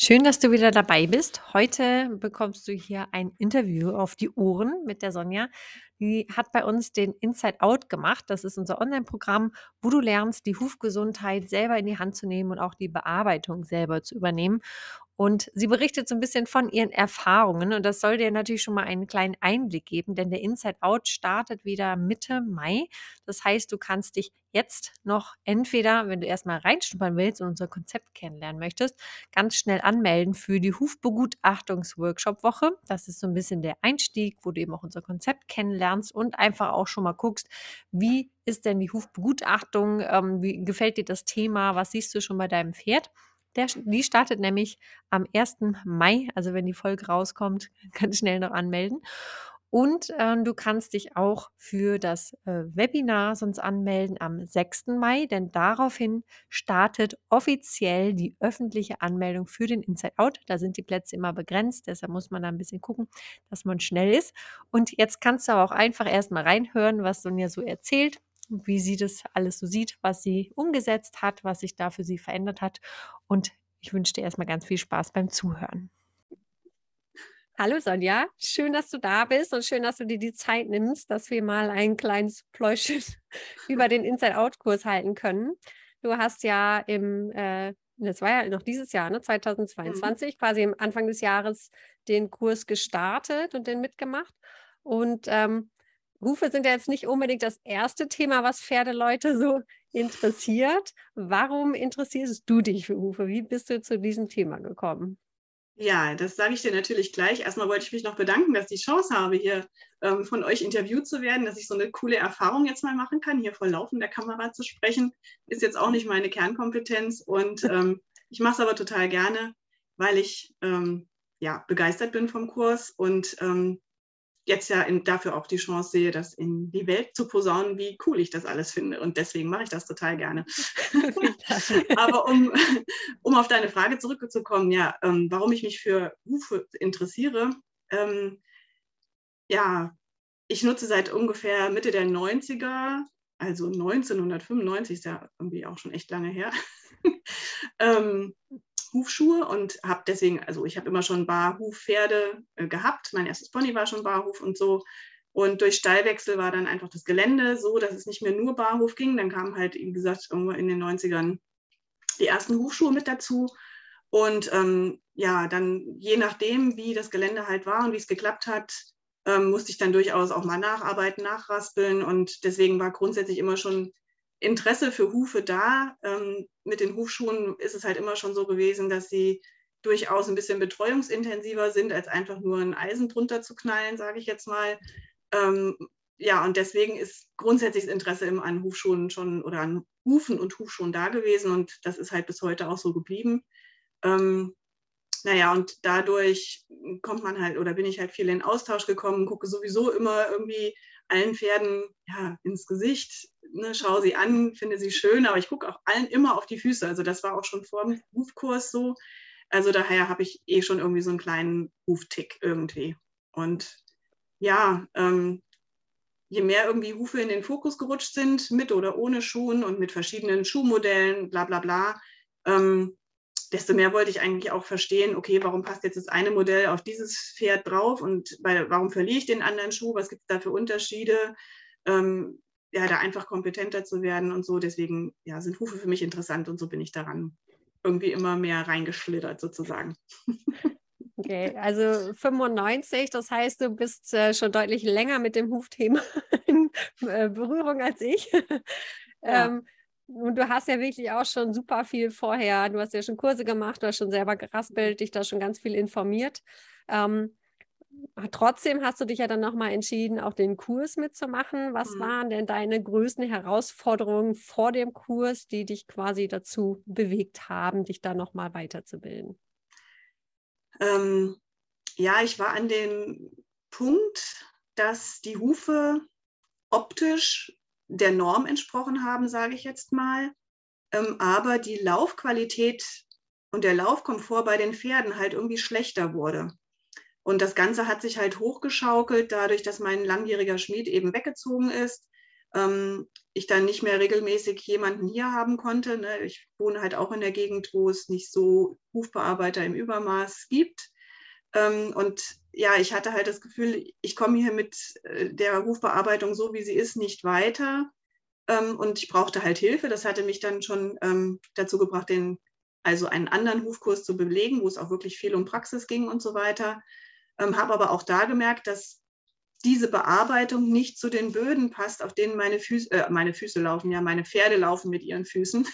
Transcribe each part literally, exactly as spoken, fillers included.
Schön, dass du wieder dabei bist. Heute bekommst du hier ein Interview auf die Ohren mit der Sonja. Die hat bei uns den Inside Out gemacht. Das ist unser Online-Programm, wo du lernst, die Hufgesundheit selber in die Hand zu nehmen und auch die Bearbeitung selber zu übernehmen. Und sie berichtet so ein bisschen von ihren Erfahrungen und das soll dir natürlich schon mal einen kleinen Einblick geben, denn der Inside Out startet wieder Mitte Mai. Das heißt, du kannst dich jetzt noch entweder, wenn du erst mal reinschnuppern willst und unser Konzept kennenlernen möchtest, ganz schnell anmelden für die Hufbegutachtungs-Workshop-Woche. Das ist so ein bisschen der Einstieg, wo du eben auch unser Konzept kennenlernst und einfach auch schon mal guckst, wie ist denn die Hufbegutachtung, ähm, wie gefällt dir das Thema, was siehst du schon bei deinem Pferd? Der, die startet nämlich am ersten Mai, also wenn die Folge rauskommt, ganz schnell noch anmelden. Und äh, du kannst dich auch für das äh, Webinar sonst anmelden am sechsten Mai, denn daraufhin startet offiziell die öffentliche Anmeldung für den Inside Out. Da sind die Plätze immer begrenzt, deshalb muss man da ein bisschen gucken, dass man schnell ist. Und jetzt kannst du aber auch einfach erstmal reinhören, was Sonja so erzählt, wie sie das alles so sieht, was sie umgesetzt hat, was sich da für sie verändert hat. Und ich wünsche dir erstmal ganz viel Spaß beim Zuhören. Hallo Sonja, schön, dass du da bist und schön, dass du dir die Zeit nimmst, dass wir mal ein kleines Pläuschchen über den Inside-Out-Kurs halten können. Du hast ja im, äh, das war ja noch dieses Jahr, ne, Mhm. zweitausendzweiundzwanzig, quasi am Anfang des Jahres den Kurs gestartet und den mitgemacht. Und ähm, Hufe sind ja jetzt nicht unbedingt das erste Thema, was Pferdeleute so interessiert. Warum interessierst du dich für Hufe? Wie bist du zu diesem Thema gekommen? Ja, das sage ich dir natürlich gleich. Erstmal wollte ich mich noch bedanken, dass ich die Chance habe, hier ähm, von euch interviewt zu werden, dass ich so eine coole Erfahrung jetzt mal machen kann, hier vor laufender Kamera zu sprechen. Ist jetzt auch nicht meine Kernkompetenz und ähm, ich mache es aber total gerne, weil ich ähm, ja, begeistert bin vom Kurs und ähm, jetzt ja in, dafür auch die Chance sehe, das in die Welt zu posaunen, wie cool ich das alles finde. Und deswegen mache ich das total gerne. Vielen Dank. Aber um, um auf deine Frage zurückzukommen, ja, ähm, warum ich mich für Hufe interessiere, ähm, ja, ich nutze seit ungefähr Mitte der neunziger, also neunzehnhundertfünfundneunzig, ist ja irgendwie auch schon echt lange her, ähm, Hufschuhe und habe deswegen, also ich habe immer schon Barhufpferde äh, gehabt. Mein erstes Pony war schon Barhuf und so. Und durch Stallwechsel war dann einfach das Gelände so, dass es nicht mehr nur Barhof ging. Dann kamen halt, wie gesagt, irgendwo in den neunzigern die ersten Hufschuhe mit dazu. Und ähm, ja, dann je nachdem, wie das Gelände halt war und wie es geklappt hat, ähm, musste ich dann durchaus auch mal nacharbeiten, nachraspeln. Und deswegen war grundsätzlich immer schon Interesse für Hufe da. Ähm, mit den Hufschuhen ist es halt immer schon so gewesen, dass sie durchaus ein bisschen betreuungsintensiver sind, als einfach nur ein Eisen drunter zu knallen, sage ich jetzt mal. Ähm, ja, und deswegen ist grundsätzlich das Interesse immer an Hufschuhen schon oder an Hufen und Hufschuhen da gewesen und das ist halt bis heute auch so geblieben. Ähm, naja, und dadurch kommt man halt oder bin ich halt viel in Austausch gekommen, gucke sowieso immer irgendwie allen Pferden ja, ins Gesicht, ne, schaue sie an, finde sie schön, aber ich gucke auch allen immer auf die Füße. Also das war auch schon vor dem Hufkurs so. Also daher habe ich eh schon irgendwie so einen kleinen Huftick irgendwie. Und ja, ähm, je mehr irgendwie Hufe in den Fokus gerutscht sind, mit oder ohne Schuhen und mit verschiedenen Schuhmodellen, bla bla bla, ähm, desto mehr wollte ich eigentlich auch verstehen, okay, warum passt jetzt das eine Modell auf dieses Pferd drauf und bei, warum verliere ich den anderen Schuh, was gibt es da für Unterschiede, ähm, ja, da einfach kompetenter zu werden und so. Deswegen ja, sind Hufe für mich interessant und so bin ich daran irgendwie immer mehr reingeschlittert sozusagen. Okay, also fünfundneunzig, das heißt, du bist äh, schon deutlich länger mit dem Hufthema in äh, Berührung als ich. Ja. ähm, und du hast ja wirklich auch schon super viel vorher, du hast ja schon Kurse gemacht, du hast schon selber geraspelt, dich da schon ganz viel informiert. Ähm, trotzdem hast du dich ja dann nochmal entschieden, auch den Kurs mitzumachen. Was Mhm. waren denn deine größten Herausforderungen vor dem Kurs, die dich quasi dazu bewegt haben, dich da nochmal weiterzubilden? Ähm, ja, ich war an dem Punkt, dass die Hufe optisch der Norm entsprochen haben, sage ich jetzt mal, ähm, aber die Laufqualität und der Laufkomfort bei den Pferden halt irgendwie schlechter wurde. Und das Ganze hat sich halt hochgeschaukelt, dadurch, dass mein langjähriger Schmied eben weggezogen ist. ähm, ich dann nicht mehr regelmäßig jemanden hier haben konnte. Ne? Ich wohne halt auch in der Gegend, wo es nicht so Hufbearbeiter im Übermaß gibt. Ähm, und ja, ich hatte halt das Gefühl, ich komme hier mit äh, der Hufbearbeitung so, wie sie ist, nicht weiter. Ähm, und ich brauchte halt Hilfe. Das hatte mich dann schon ähm, dazu gebracht, den, also einen anderen Hufkurs zu belegen, wo es auch wirklich viel um Praxis ging und so weiter. Ähm, habe aber auch da gemerkt, dass diese Bearbeitung nicht zu den Böden passt, auf denen meine Füße, äh, meine Füße laufen, ja, meine Pferde laufen mit ihren Füßen.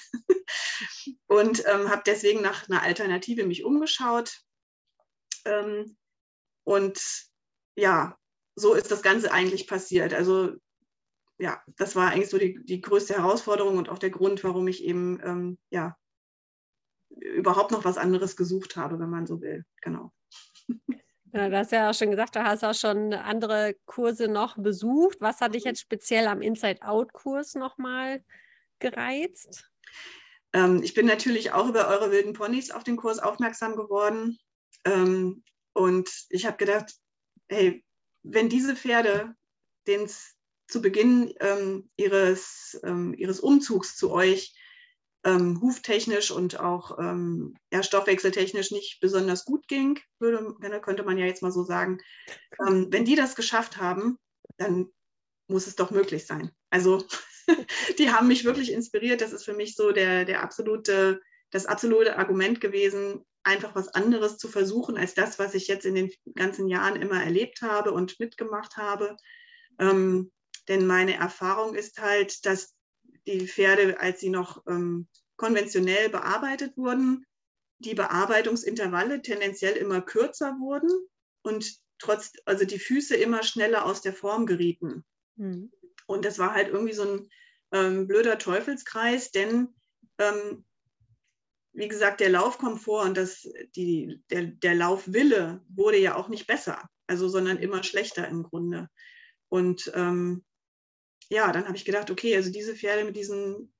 Und ähm, habe deswegen nach einer Alternative mich umgeschaut. Ähm, und ja, so ist das Ganze eigentlich passiert. Also ja, das war eigentlich so die, die größte Herausforderung und auch der Grund, warum ich eben ähm, ja, überhaupt noch was anderes gesucht habe, wenn man so will. Genau. Ja, du hast ja auch schon gesagt, du hast auch schon andere Kurse noch besucht. Was hat dich jetzt speziell am Inside-Out-Kurs nochmal gereizt? Ähm, ich bin natürlich auch über eure wilden Ponys auf den Kurs aufmerksam geworden. Ähm, und ich habe gedacht, hey, wenn diese Pferde, denen es zu Beginn ähm, ihres, ähm, ihres Umzugs zu euch ähm, huftechnisch und auch ähm, ja, stoffwechseltechnisch nicht besonders gut ging, würde, könnte man ja jetzt mal so sagen, ähm, wenn die das geschafft haben, dann muss es doch möglich sein. Also die haben mich wirklich inspiriert. Das ist für mich so der, der absolute, das absolute Argument gewesen, einfach was anderes zu versuchen als das, was ich jetzt in den ganzen Jahren immer erlebt habe und mitgemacht habe. Ähm, denn meine Erfahrung ist halt, dass die Pferde, als sie noch ähm, konventionell bearbeitet wurden, die Bearbeitungsintervalle tendenziell immer kürzer wurden und trotz, also die Füße immer schneller aus der Form gerieten. Mhm. Und das war halt irgendwie so ein ähm, blöder Teufelskreis, denn ähm, wie gesagt, der Laufkomfort und das, die, der, der Laufwille wurde ja auch nicht besser, also sondern immer schlechter im Grunde. Und ähm, ja, dann habe ich gedacht, okay, also diese Pferde mit diesen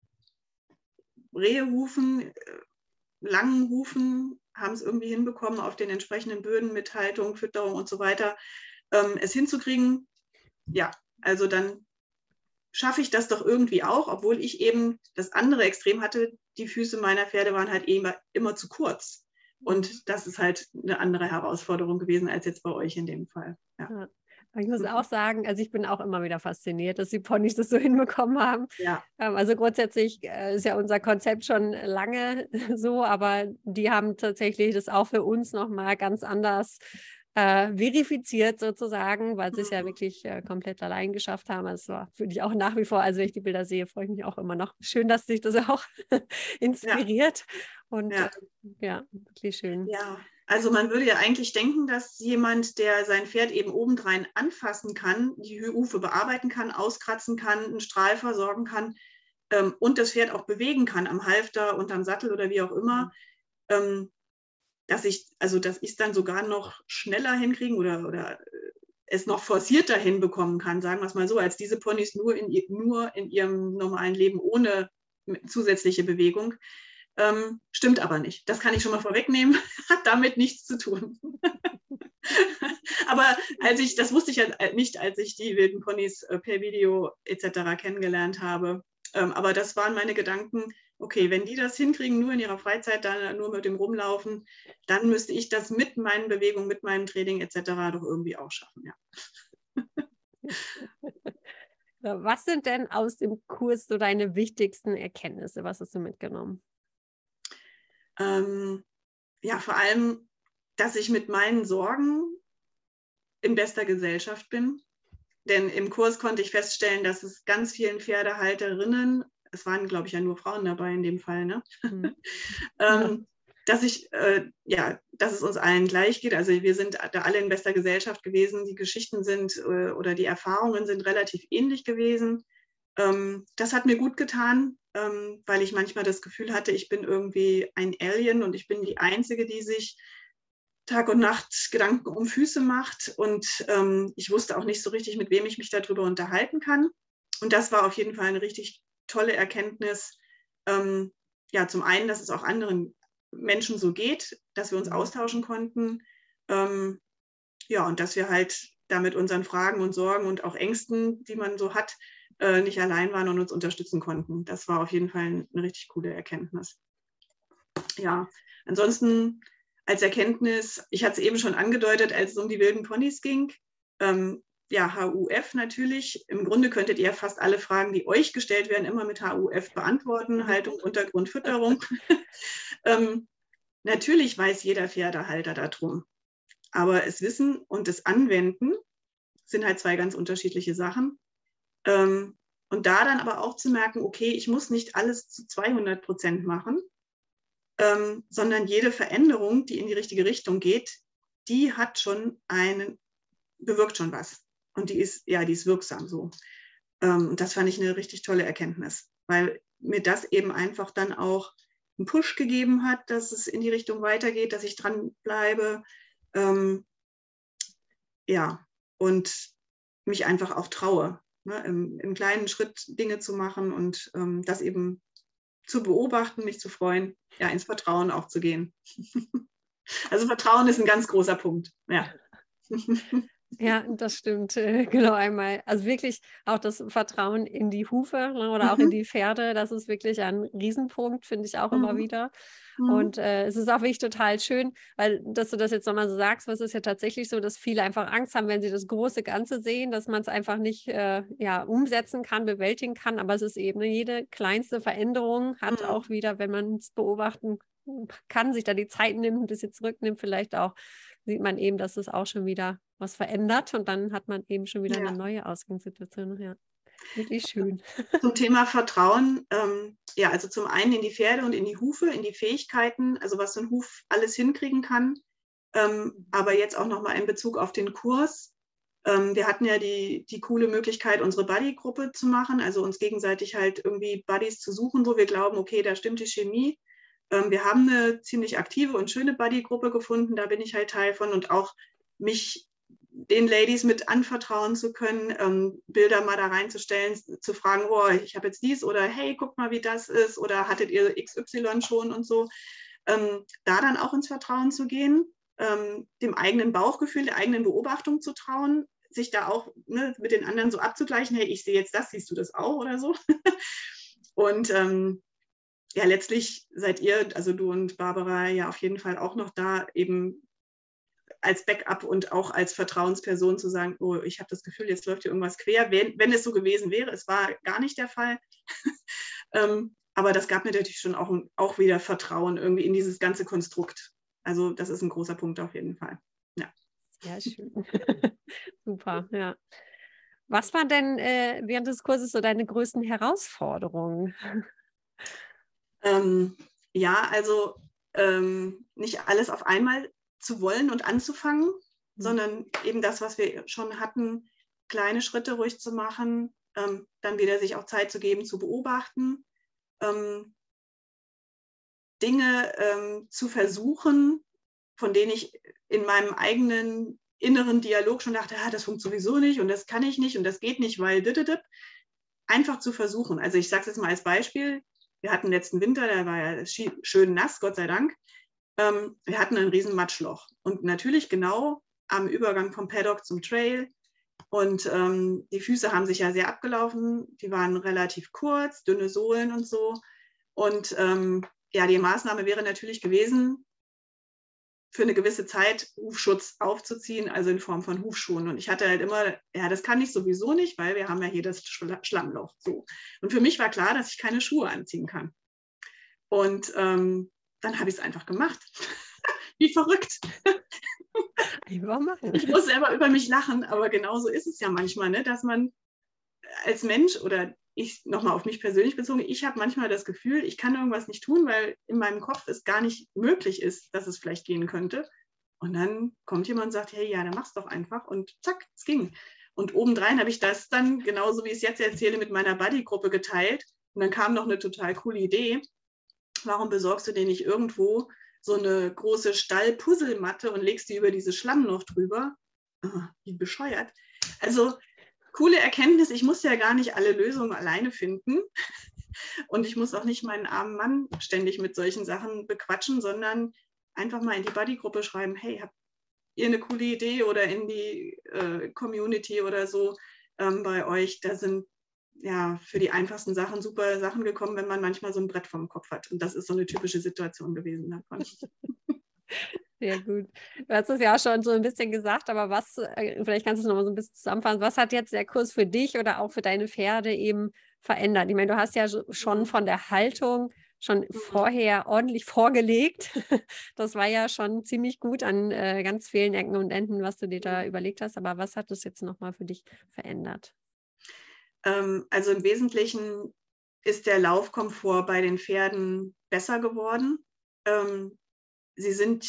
Rehehufen, äh, langen Hufen, haben es irgendwie hinbekommen, auf den entsprechenden Böden mit Haltung, Fütterung und so weiter, ähm, es hinzukriegen. Ja, also dann schaffe ich das doch irgendwie auch, obwohl ich eben das andere Extrem hatte, die Füße meiner Pferde waren halt immer, immer zu kurz. Und das ist halt eine andere Herausforderung gewesen als jetzt bei euch in dem Fall. Ja. Ja. Ich muss auch sagen, also ich bin auch immer wieder fasziniert, dass die Ponys das so hinbekommen haben. Ja. Also grundsätzlich ist ja unser Konzept schon lange so, aber die haben tatsächlich das auch für uns nochmal ganz anders äh, verifiziert sozusagen, weil sie es ja wirklich äh, komplett allein geschafft haben. Das war für dich auch nach wie vor, also wenn ich die Bilder sehe, freue ich mich auch immer noch. Schön, dass sich das auch inspiriert. Ja. Und ja. Äh, ja, wirklich schön. Ja. Also man würde ja eigentlich denken, dass jemand, der sein Pferd eben obendrein anfassen kann, die Hufe bearbeiten kann, auskratzen kann, einen Strahl versorgen kann ähm, und das Pferd auch bewegen kann am Halfter, unterm Sattel oder wie auch immer, ähm, dass ich also dass ich es dann sogar noch schneller hinkriegen oder, oder es noch forcierter hinbekommen kann, sagen wir es mal so, als diese Ponys nur in, nur in ihrem normalen Leben ohne zusätzliche Bewegung. Ähm, stimmt aber nicht. Das kann ich schon mal vorwegnehmen. Hat damit nichts zu tun. Aber als ich, das wusste ich ja nicht, als ich die wilden Ponys äh, per Video et cetera kennengelernt habe. Ähm, aber das waren meine Gedanken. Okay, wenn die das hinkriegen, nur in ihrer Freizeit, dann nur mit dem Rumlaufen, dann müsste ich das mit meinen Bewegungen, mit meinem Training et cetera doch irgendwie auch schaffen. Ja. Was sind denn aus dem Kurs so deine wichtigsten Erkenntnisse? Was hast du mitgenommen? Ähm, ja, vor allem, dass ich mit meinen Sorgen in bester Gesellschaft bin. Denn im Kurs konnte ich feststellen, dass es ganz vielen Pferdehalterinnen, es waren, glaube ich, ja nur Frauen dabei in dem Fall, ne? Mhm. ähm, dass ich, äh, ja, dass es uns allen gleich geht. Also wir sind da alle in bester Gesellschaft gewesen. Die Geschichten sind äh, oder die Erfahrungen sind relativ ähnlich gewesen. Ähm, das hat mir gut getan, ähm, weil ich manchmal das Gefühl hatte, ich bin irgendwie ein Alien und ich bin die Einzige, die sich Tag und Nacht Gedanken um Füße macht. Und ähm, ich wusste auch nicht so richtig, mit wem ich mich darüber unterhalten kann. Und das war auf jeden Fall eine richtig tolle Erkenntnis. Ähm, ja, zum einen, dass es auch anderen Menschen so geht, dass wir uns austauschen konnten. Ähm, ja, und dass wir halt da mit unseren Fragen und Sorgen und auch Ängsten, die man so hat, äh, nicht allein waren und uns unterstützen konnten. Das war auf jeden Fall eine richtig coole Erkenntnis. Ja, ansonsten als Erkenntnis, ich hatte es eben schon angedeutet, als es um die wilden Ponys ging, ähm, ja, H U F natürlich. Im Grunde könntet ihr fast alle Fragen, die euch gestellt werden, immer mit H U F beantworten. Haltung, Untergrund, Fütterung. ähm, natürlich weiß jeder Pferdehalter darum. Aber es Wissen und das Anwenden sind halt zwei ganz unterschiedliche Sachen. Ähm, und da dann aber auch zu merken, okay, ich muss nicht alles zu zweihundert Prozent machen, ähm, sondern jede Veränderung, die in die richtige Richtung geht, die hat schon einen, bewirkt schon was. Und die ist, ja, die ist wirksam so. Ähm, und das fand ich eine richtig tolle Erkenntnis, weil mir das eben einfach dann auch einen Push gegeben hat, dass es in die Richtung weitergeht, dass ich dranbleibe. Ähm, ja, und mich einfach auch traue, ne, im, im kleinen Schritt Dinge zu machen und ähm, das eben zu beobachten, mich zu freuen, ja, ins Vertrauen auch zu gehen. Also Vertrauen ist ein ganz großer Punkt, ja. Ja, das stimmt. Äh, genau einmal. Also wirklich auch das Vertrauen in die Hufe, ne, oder auch in Mhm. die Pferde, das ist wirklich ein Riesenpunkt, finde ich auch immer Mhm. wieder. Mhm. Und äh, es ist auch wirklich total schön, weil, dass du das jetzt nochmal so sagst, weil es ist ja tatsächlich so, dass viele einfach Angst haben, wenn sie das große Ganze sehen, dass man es einfach nicht äh, ja, umsetzen kann, bewältigen kann. Aber es ist eben, ne, jede kleinste Veränderung hat Mhm. auch wieder, wenn man es beobachten kann, sich da die Zeit nimmt, ein bisschen zurücknimmt, vielleicht auch, sieht man eben, dass es auch schon wieder was verändert und dann hat man eben schon wieder Ja. eine neue Ausgangssituation. Ja, wirklich schön. Zum Thema Vertrauen, ähm, ja, also zum einen in die Pferde und in die Hufe, in die Fähigkeiten, also was so ein Huf alles hinkriegen kann, ähm, aber jetzt auch nochmal in Bezug auf den Kurs. Ähm, wir hatten ja die, die coole Möglichkeit, unsere Buddy-Gruppe zu machen, also uns gegenseitig halt irgendwie Buddies zu suchen, wo wir glauben, okay, da stimmt die Chemie. Ähm, wir haben eine ziemlich aktive und schöne Buddy-Gruppe gefunden, da bin ich halt Teil von und auch mich den Ladies mit anvertrauen zu können, ähm, Bilder mal da reinzustellen, zu fragen, oh, ich habe jetzt dies oder hey, guck mal, wie das ist oder hattet ihr X Y schon und so. Ähm, da dann auch ins Vertrauen zu gehen, ähm, dem eigenen Bauchgefühl, der eigenen Beobachtung zu trauen, sich da auch, ne, mit den anderen so abzugleichen, hey, ich sehe jetzt das, siehst du das auch oder so. Und ähm, ja, letztlich seid ihr, also du und Barbara, ja auf jeden Fall auch noch da, eben als Backup und auch als Vertrauensperson zu sagen, oh, ich habe das Gefühl, jetzt läuft hier irgendwas quer, wenn, wenn es so gewesen wäre. Es war gar nicht der Fall. ähm, aber das gab mir natürlich schon auch, auch wieder Vertrauen irgendwie in dieses ganze Konstrukt. Also das ist ein großer Punkt auf jeden Fall. Ja. Sehr schön. Super, ja. Was war denn äh, während des Kurses so deine größten Herausforderungen? Ähm, ja, also ähm, nicht alles auf einmal zu wollen und anzufangen, Hm. sondern eben das, was wir schon hatten, kleine Schritte ruhig zu machen, ähm, dann wieder sich auch Zeit zu geben, zu beobachten, ähm, Dinge ähm, zu versuchen, von denen ich in meinem eigenen inneren Dialog schon dachte, ah, das funktioniert sowieso nicht und das kann ich nicht und das geht nicht, weil dididip. Einfach zu versuchen. Also ich sage es jetzt mal als Beispiel. Wir hatten letzten Winter, der war ja schön nass, Gott sei Dank. Ähm, wir hatten ein riesen Matschloch. Und natürlich genau am Übergang vom Paddock zum Trail. Und ähm, die Füße haben sich ja sehr abgelaufen. Die waren relativ kurz, dünne Sohlen und so. Und ähm, ja, die Maßnahme wäre natürlich gewesen, für eine gewisse Zeit Hufschutz aufzuziehen, also in Form von Hufschuhen. Und ich hatte halt immer, ja, das kann ich sowieso nicht, weil wir haben ja hier das Schlammloch. So. Und für mich war klar, dass ich keine Schuhe anziehen kann. Und ähm, dann habe ich es einfach gemacht. Wie verrückt. Einfach machen. Ich muss selber über mich lachen, aber genauso ist es ja manchmal, ne, dass man als Mensch oder ich nochmal auf mich persönlich bezogen, ich habe manchmal das Gefühl, ich kann irgendwas nicht tun, weil in meinem Kopf es gar nicht möglich ist, dass es vielleicht gehen könnte. Und dann kommt jemand und sagt, hey, ja, dann mach's doch einfach. Und zack, es ging. Und obendrein habe ich das dann, genauso wie ich es jetzt erzähle, mit meiner Buddy-Gruppe geteilt. Und dann kam noch eine total coole Idee. Warum besorgst du dir nicht irgendwo so eine große Stall-Puzzlematte und legst die über dieses Schlammloch drüber? Ah, wie bescheuert. Also coole Erkenntnis, ich muss ja gar nicht alle Lösungen alleine finden. Und ich muss auch nicht meinen armen Mann ständig mit solchen Sachen bequatschen, sondern einfach mal in die Buddy-Gruppe schreiben, hey, habt ihr eine coole Idee oder in die äh, Community oder so ähm, bei euch, da sind ja, für die einfachsten Sachen super Sachen gekommen, wenn man manchmal so ein Brett vorm Kopf hat. Und das ist so eine typische Situation gewesen davon. Sehr gut. Du hast es ja auch schon so ein bisschen gesagt, aber was, äh, vielleicht kannst du es noch mal so ein bisschen zusammenfassen, was hat jetzt der Kurs für dich oder auch für deine Pferde eben verändert? Ich meine, du hast ja so- schon Mhm. von der Haltung schon Mhm. vorher ordentlich vorgelegt. Das war ja schon ziemlich gut an äh, ganz vielen Ecken und Enden, was du dir da Mhm. überlegt hast. Aber was hat es jetzt nochmal für dich verändert? Ähm, also im Wesentlichen ist der Laufkomfort bei den Pferden besser geworden. Ähm, sie sind,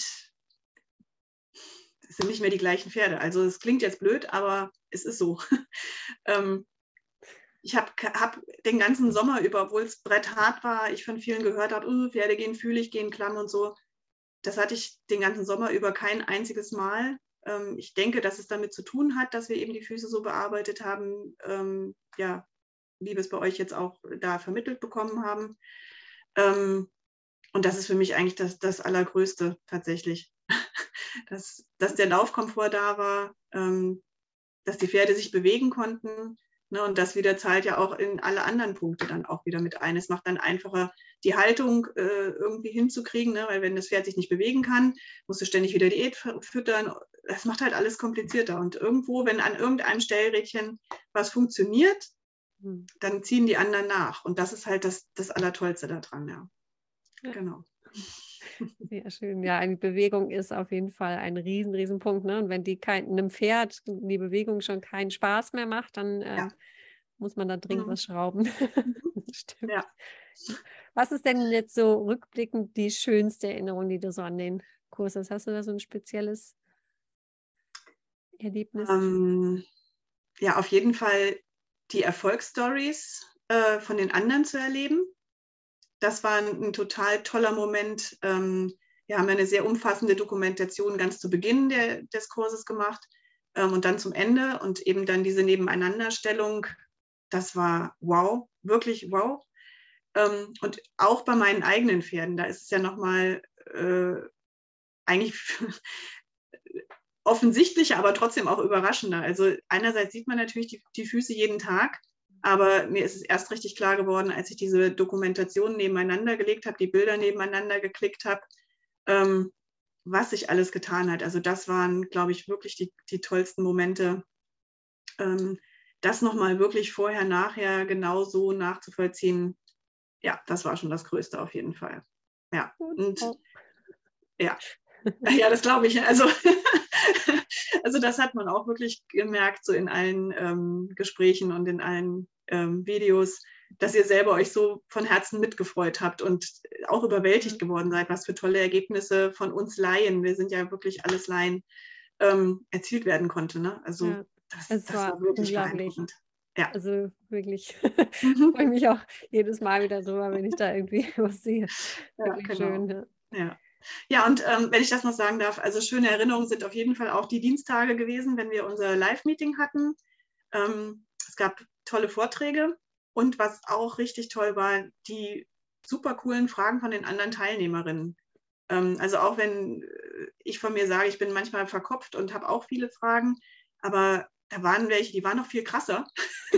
es sind nicht mehr die gleichen Pferde. Also es klingt jetzt blöd, aber es ist so. ähm, ich habe hab den ganzen Sommer über, obwohl es bretthart war, ich von vielen gehört habe, uh, Pferde gehen fühlig, gehen klamm und so. Das hatte ich den ganzen Sommer über kein einziges Mal. Ähm, ich denke, dass es damit zu tun hat, dass wir eben die Füße so bearbeitet haben, ähm, ja, wie wir es bei euch jetzt auch da vermittelt bekommen haben. Ähm, und das ist für mich eigentlich das, das Allergrößte tatsächlich. dass, dass der Laufkomfort da war, ähm, dass die Pferde sich bewegen konnten. Ne, und das wieder zahlt ja auch in alle anderen Punkte dann auch wieder mit ein. Es macht dann einfacher, die Haltung äh, irgendwie hinzukriegen, ne, weil wenn das Pferd sich nicht bewegen kann, musst du ständig wieder Diät füttern. Das macht halt alles komplizierter. Und irgendwo, wenn an irgendeinem Stellrädchen was funktioniert, Hm. dann ziehen die anderen nach. Und das ist halt das, das Allertollste daran, ja. Ja. Genau. Sehr schön. Ja, eine Bewegung ist auf jeden Fall ein riesen, riesen Punkt. Ne? Und wenn die kein, einem Pferd die Bewegung schon keinen Spaß mehr macht, dann äh, Ja. muss man da dringend Mhm. was schrauben. Mhm. Stimmt. Ja. Was ist denn jetzt so rückblickend die schönste Erinnerung, die du so an den Kurs hast? Hast du da so ein spezielles Erlebnis? Ähm, ja, auf jeden Fall die Erfolgsstories äh, von den anderen zu erleben. Das war ein, ein total toller Moment. Ähm, wir haben eine sehr umfassende Dokumentation ganz zu Beginn der, des Kurses gemacht ähm, und dann zum Ende und eben dann diese Nebeneinanderstellung. Das war wow, wirklich wow. Ähm, und auch bei meinen eigenen Pferden, da ist es ja nochmal äh, eigentlich offensichtlicher, aber trotzdem auch überraschender. Also einerseits sieht man natürlich die, die Füße jeden Tag, aber mir ist es erst richtig klar geworden, als ich diese Dokumentation nebeneinander gelegt habe, die Bilder nebeneinander geklickt habe, ähm, was sich alles getan hat. Also das waren, glaube ich, wirklich die, die tollsten Momente. Ähm, das nochmal wirklich vorher, nachher genau so nachzuvollziehen, ja, das war schon das Größte auf jeden Fall. Ja, Gut. und Oh. ja, ja, das glaube ich. Also, also das hat man auch wirklich gemerkt, so in allen ähm, Gesprächen und in allen ähm, Videos, dass ihr selber euch so von Herzen mitgefreut habt und auch überwältigt geworden seid, was für tolle Ergebnisse von uns Laien, wir sind ja wirklich alles Laien, ähm, erzielt werden konnte. Ne? Also Ja, das, es das war war wirklich unglaublich. beeindruckend. Ja. Also wirklich, Mhm. freue mich auch jedes Mal wieder drüber, wenn ich da irgendwie was sehe. Ja, Wirklich genau. schön. Ja. Ja. Ja, und ähm, wenn ich das noch sagen darf, also schöne Erinnerungen sind auf jeden Fall auch die Dienstage gewesen, wenn wir unser Live-Meeting hatten. Ähm, es gab tolle Vorträge und was auch richtig toll war, die super coolen Fragen von den anderen Teilnehmerinnen. Ähm, also auch wenn äh, ich von mir sage, ich bin manchmal verkopft und habe auch viele Fragen, aber da waren welche, die waren noch viel krasser.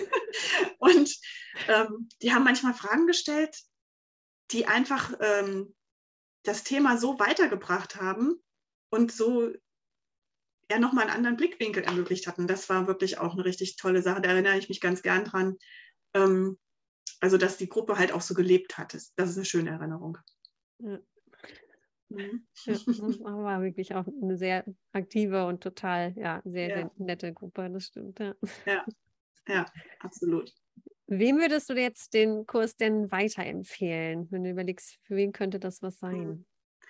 Und ähm, die haben manchmal Fragen gestellt, die einfach ähm, das Thema so weitergebracht haben und so ja nochmal einen anderen Blickwinkel ermöglicht hatten. Das war wirklich auch eine richtig tolle Sache. Da erinnere ich mich ganz gern dran. Ähm, also, dass die Gruppe halt auch so gelebt hat. Das, das ist eine schöne Erinnerung. Ja. Mhm. Ja, das war wirklich auch eine sehr aktive und total, ja, sehr, Ja, sehr nette Gruppe, das stimmt, ja. ja, ja, absolut. Wem würdest du jetzt den Kurs denn weiterempfehlen, wenn du überlegst, für wen könnte das was sein?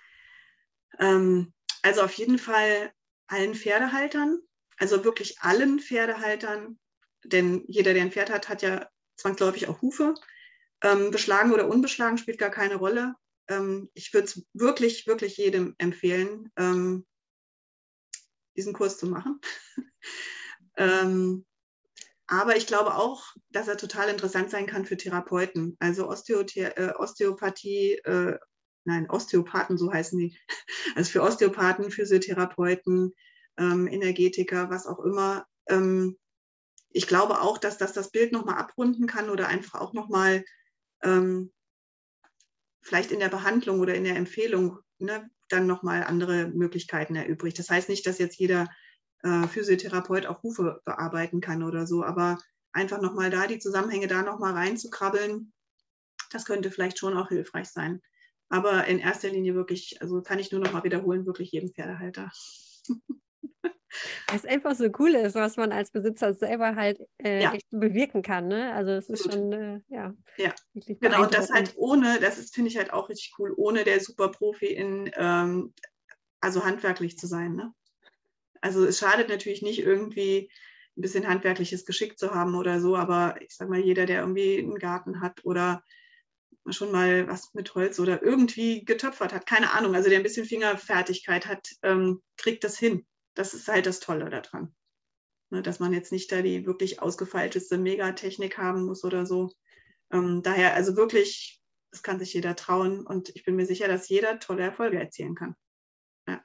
Ähm, also auf jeden Fall allen Pferdehaltern, also wirklich allen Pferdehaltern, denn jeder, der ein Pferd hat, hat ja zwangsläufig auch Hufe. Ähm, beschlagen oder unbeschlagen spielt gar keine Rolle. Ähm, ich würde es wirklich, wirklich jedem empfehlen, ähm, diesen Kurs zu machen. ähm, aber ich glaube auch, dass er total interessant sein kann für Therapeuten. Also Osteothe äh, Osteopathie, äh, nein, Osteopathen, so heißen die. Also für Osteopathen, Physiotherapeuten, ähm, Energetiker, was auch immer. Ähm, ich glaube auch, dass das das Bild nochmal abrunden kann oder einfach auch nochmal ähm, vielleicht in der Behandlung oder in der Empfehlung, ne, dann nochmal andere Möglichkeiten erübrigt. Das heißt nicht, dass jetzt jeder äh, Physiotherapeut auch Hufe bearbeiten kann oder so, aber einfach nochmal da die Zusammenhänge da nochmal reinzukrabbeln, das könnte vielleicht schon auch hilfreich sein. Aber in erster Linie wirklich, also kann ich nur nochmal wiederholen, wirklich jedem Pferdehalter. Weil es einfach so cool ist, was man als Besitzer selber halt äh, Ja, echt bewirken kann, ne? Also es ist absolut. schon äh, ja, Ja, wirklich genau. Und das halt beeindruckend. ohne, das ist, finde ich halt auch richtig cool, ohne der Superprofi in, ähm, also handwerklich zu sein. Ne? Also es schadet natürlich nicht, irgendwie ein bisschen handwerkliches Geschick zu haben oder so, aber ich sag mal, jeder, der irgendwie einen Garten hat oder schon mal was mit Holz oder irgendwie getöpfert hat, keine Ahnung, also der ein bisschen Fingerfertigkeit hat, ähm, kriegt das hin. Das ist halt das Tolle daran. Ne, dass man jetzt nicht da die wirklich ausgefeilteste Megatechnik haben muss oder so. Ähm, daher also wirklich, das kann sich jeder trauen und ich bin mir sicher, dass jeder tolle Erfolge erzielen kann. Ja.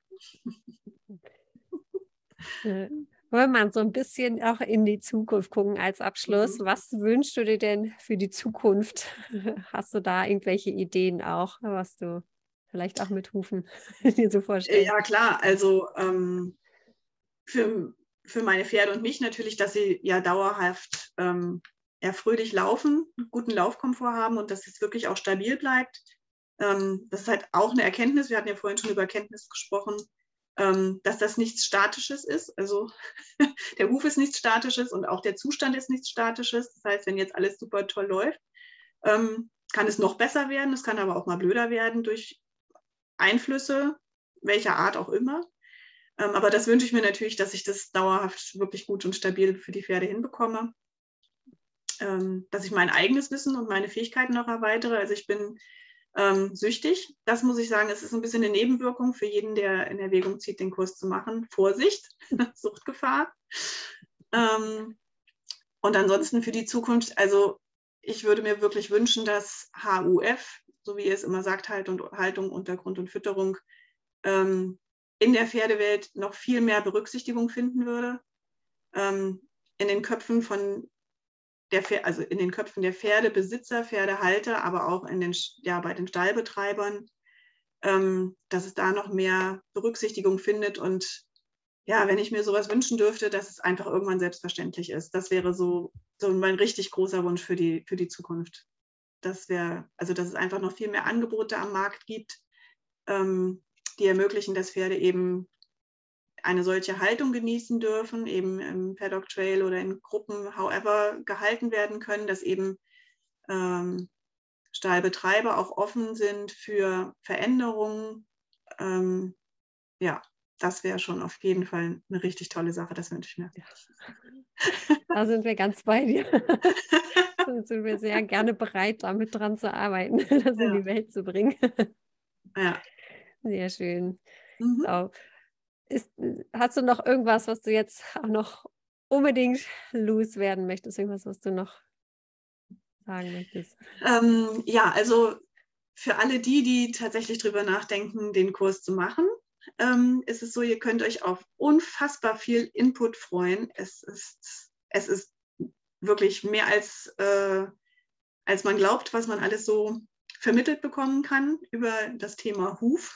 Äh, wollen wir mal so ein bisschen auch in die Zukunft gucken als Abschluss. Mhm. Was wünschst du dir denn für die Zukunft? Hast du da irgendwelche Ideen auch, was du vielleicht auch mit Hufen dir so vorstellst? Ja, klar, also ähm, für, für meine Pferde und mich natürlich, dass sie ja dauerhaft ähm, ja, fröhlich laufen, guten Laufkomfort haben und dass es wirklich auch stabil bleibt. Ähm, das ist halt auch eine Erkenntnis, wir hatten ja vorhin schon über Erkenntnis gesprochen, ähm, dass das nichts Statisches ist. Also der Huf ist nichts Statisches und auch der Zustand ist nichts Statisches. Das heißt, wenn jetzt alles super toll läuft, ähm, kann es noch besser werden. Es kann aber auch mal blöder werden durch Einflüsse, welcher Art auch immer. Ähm, aber das wünsche ich mir natürlich, dass ich das dauerhaft wirklich gut und stabil für die Pferde hinbekomme. Ähm, dass ich mein eigenes Wissen und meine Fähigkeiten noch erweitere. Also ich bin ähm, süchtig. Das muss ich sagen, es ist ein bisschen eine Nebenwirkung für jeden, der in Erwägung zieht, den Kurs zu machen. Vorsicht, Suchtgefahr. Ähm, und ansonsten für die Zukunft, also ich würde mir wirklich wünschen, dass H U F, so wie ihr es immer sagt, Halt und, Haltung, Untergrund und Fütterung, ähm, in der Pferdewelt noch viel mehr Berücksichtigung finden würde. Ähm, in den Köpfen von der, also in den Köpfen der Pferdebesitzer, Pferdehalter, aber auch in den, ja, bei den Stallbetreibern, ähm, dass es da noch mehr Berücksichtigung findet und ja, wenn ich mir sowas wünschen dürfte, dass es einfach irgendwann selbstverständlich ist. Das wäre so, so mein richtig großer Wunsch für die, für die Zukunft. Das wäre, also dass es einfach noch viel mehr Angebote am Markt gibt, ähm, die ermöglichen, dass Pferde eben eine solche Haltung genießen dürfen, eben im Paddock Trail oder in Gruppen, however, gehalten werden können, dass eben ähm, Stallbetreiber auch offen sind für Veränderungen. Ähm, ja, das wäre schon auf jeden Fall eine richtig tolle Sache, das wünsche ich mir. Da sind wir ganz bei dir. Da sind wir sehr gerne bereit, damit dran zu arbeiten, das in Ja, die Welt zu bringen. ja. Sehr schön. Mhm. So. Ist, hast du noch irgendwas, was du jetzt auch noch unbedingt loswerden möchtest? Irgendwas, was du noch sagen möchtest? Ähm, ja, also für alle die, die tatsächlich drüber nachdenken, den Kurs zu machen, ähm, ist es so, ihr könnt euch auf unfassbar viel Input freuen. Es ist, es ist wirklich mehr als, äh, als man glaubt, was man alles so vermittelt bekommen kann über das Thema Huf.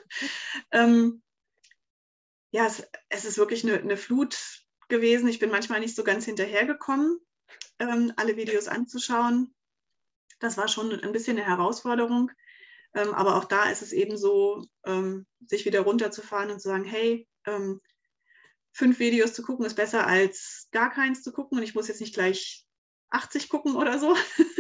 ähm, ja, es, es, ist wirklich eine, eine Flut gewesen. Ich bin manchmal nicht so ganz hinterhergekommen, ähm, alle Videos anzuschauen. Das war schon ein bisschen eine Herausforderung. Ähm, aber auch da ist es eben so, ähm, sich wieder runterzufahren und zu sagen, hey, ähm, fünf Videos zu gucken ist besser als gar keins zu gucken und ich muss jetzt nicht gleich achtzig gucken oder so.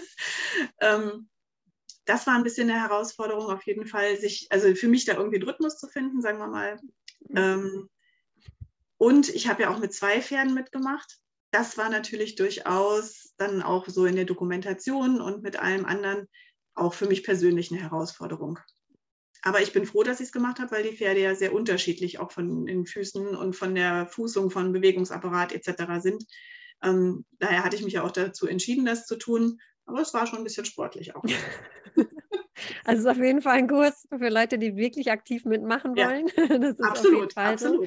ähm, das war ein bisschen eine Herausforderung auf jeden Fall, sich, also für mich da irgendwie einen Rhythmus zu finden, sagen wir mal. Ähm, und ich habe ja auch mit zwei Pferden mitgemacht. Das war natürlich durchaus dann auch so in der Dokumentation und mit allem anderen auch für mich persönlich eine Herausforderung. Aber ich bin froh, dass ich es gemacht habe, weil die Pferde ja sehr unterschiedlich auch von den Füßen und von der Fußung, von Bewegungsapparat et cetera sind. Ähm, daher hatte ich mich ja auch dazu entschieden, das zu tun. Aber es war schon ein bisschen sportlich auch. Also es ist auf jeden Fall ein Kurs für Leute, die wirklich aktiv mitmachen Ja, wollen. Das ist auf jeden absolut, Fall so. absolut.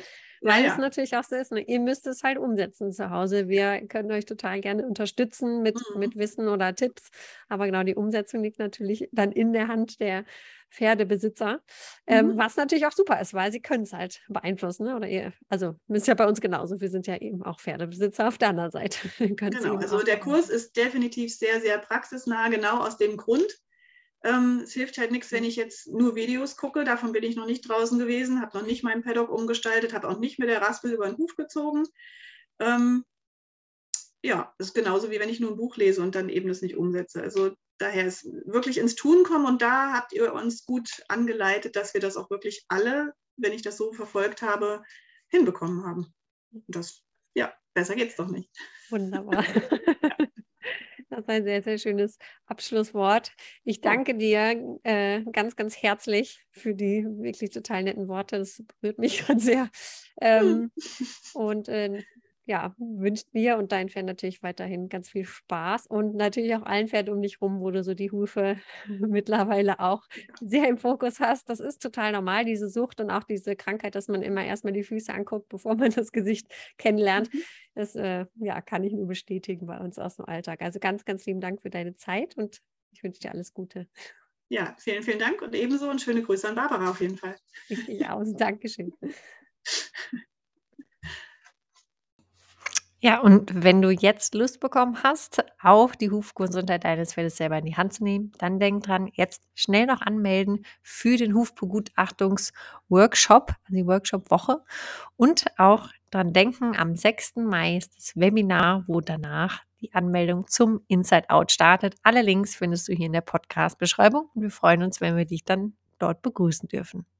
weil Ja, es ja. natürlich auch so ist, ne, ihr müsst es halt umsetzen zu Hause. Wir können euch total gerne unterstützen mit Mhm. mit Wissen oder Tipps, aber genau, die Umsetzung liegt natürlich dann in der Hand der Pferdebesitzer, ähm, Mhm. was natürlich auch super ist, weil sie können's halt beeinflussen, ne? Oder ihr also, ist ja bei uns genauso. Wir sind ja eben auch Pferdebesitzer auf der anderen Seite. Könnt's Genau, eben also auch der Kurs beeinflussen. ist definitiv sehr, sehr praxisnah, genau aus dem Grund. Ähm, es hilft halt nix, wenn Mhm. ich jetzt nur Videos gucke. Davon bin ich noch nicht draußen gewesen, habe noch nicht meinen Paddock umgestaltet, habe auch nicht mit der Raspel über 'n Huf gezogen. Ähm ja, ist genauso, wie wenn ich nur 'n Buch lese und dann eben das nicht umsetze. Also, daher ist wirklich ins Tun kommen und da habt ihr uns gut angeleitet, dass wir das auch wirklich alle, wenn ich das so verfolgt habe, hinbekommen haben. Und das ja, besser geht's doch nicht. Wunderbar. Ja. Das ist ein sehr, sehr schönes Abschlusswort. Ich Oh. danke dir, äh, ganz, ganz herzlich für die wirklich total netten Worte. Das berührt mich grad sehr. Mhm. Ähm, und, äh, ja, wünsche dir und deinen Pferden natürlich weiterhin ganz viel Spaß und natürlich auch allen Pferden um dich rum, wo du so die Hufe mittlerweile auch Ja. sehr im Fokus hast. Das ist total normal, diese Sucht und auch diese Krankheit, dass man immer erst mal die Füße anguckt, bevor man das Gesicht kennenlernt. Mhm. Das, äh, ja, kann ich nur bestätigen bei uns aus'm Alltag. Also, ganz, ganz lieben Dank für deine Zeit und ich wünsche dir alles Gute. Ja, vielen, vielen Dank und ebenso und schöne Grüße an Barbara auf jeden Fall. Richtig aus. Dankeschön. Ja, und wenn du jetzt Lust bekommen hast, auch die Hufgesundheit deines Pferdes selber in die Hand zu nehmen, dann denk dran, jetzt schnell noch anmelden für den Hufbegutachtungs-Workshop, die Workshop-Woche und auch dran denken, am sechsten Mai ist das Webinar, wo danach die Anmeldung zum Inside Out startet. Alle Links findest du hier in der Podcast-Beschreibung und wir freuen uns, wenn wir dich dann dort begrüßen dürfen.